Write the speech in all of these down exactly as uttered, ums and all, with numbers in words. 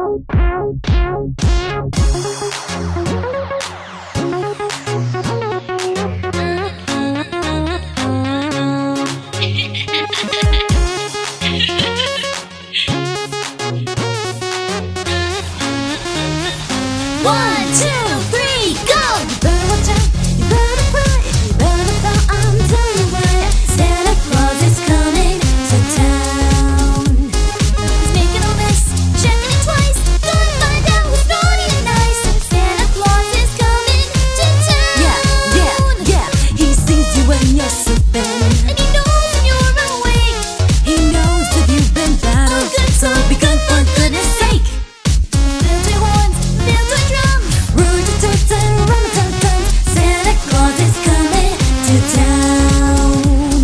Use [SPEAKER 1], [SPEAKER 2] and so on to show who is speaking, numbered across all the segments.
[SPEAKER 1] One, two, three, go! You better watch out, you better pray, you better bow, I'm telling you why. Santa Claus is coming to town. He's making a list, checking it twice, gonna find out who's naughty and nice. Santa Claus is coming to town.
[SPEAKER 2] Yeah, yeah, yeah. He sees you when you're sleeping,
[SPEAKER 1] And he knows when you're awake.
[SPEAKER 2] he knows if you've been bad or good, so be good for goodness sake.
[SPEAKER 1] Fill your horns, fill your drums.
[SPEAKER 2] Root-a-toot and rum-a-tum-tum, Santa Claus is coming to town.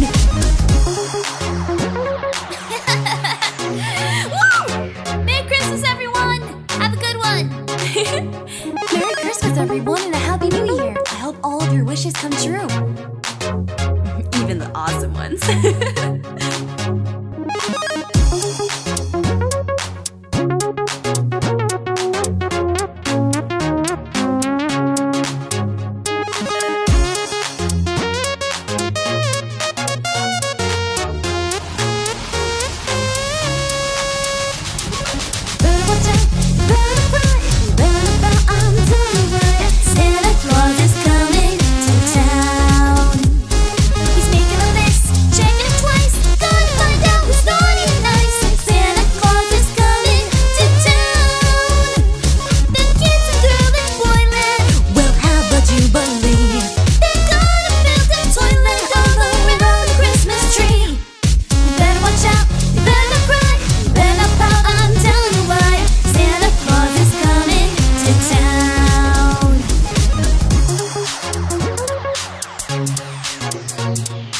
[SPEAKER 1] Woo! Merry Christmas, everyone! Have a good one!
[SPEAKER 2] Merry Christmas, everyone, and a Happy New Year. I hope all of your wishes come true. Even the awesome ones.
[SPEAKER 1] Better watch out, better pray, better bow, I'm telling you why. Santa Claus is coming to town. He's making a list, checking it twice, gonna find out who's naughty and nice. Santa Claus is coming to town. The kids in girl and boyland,
[SPEAKER 2] Well, how about you believe?
[SPEAKER 1] they're gonna build a toilet all around the Christmas tree. You better watch out, you better cry, you better pout, I'm telling you why. Santa Claus is coming to town.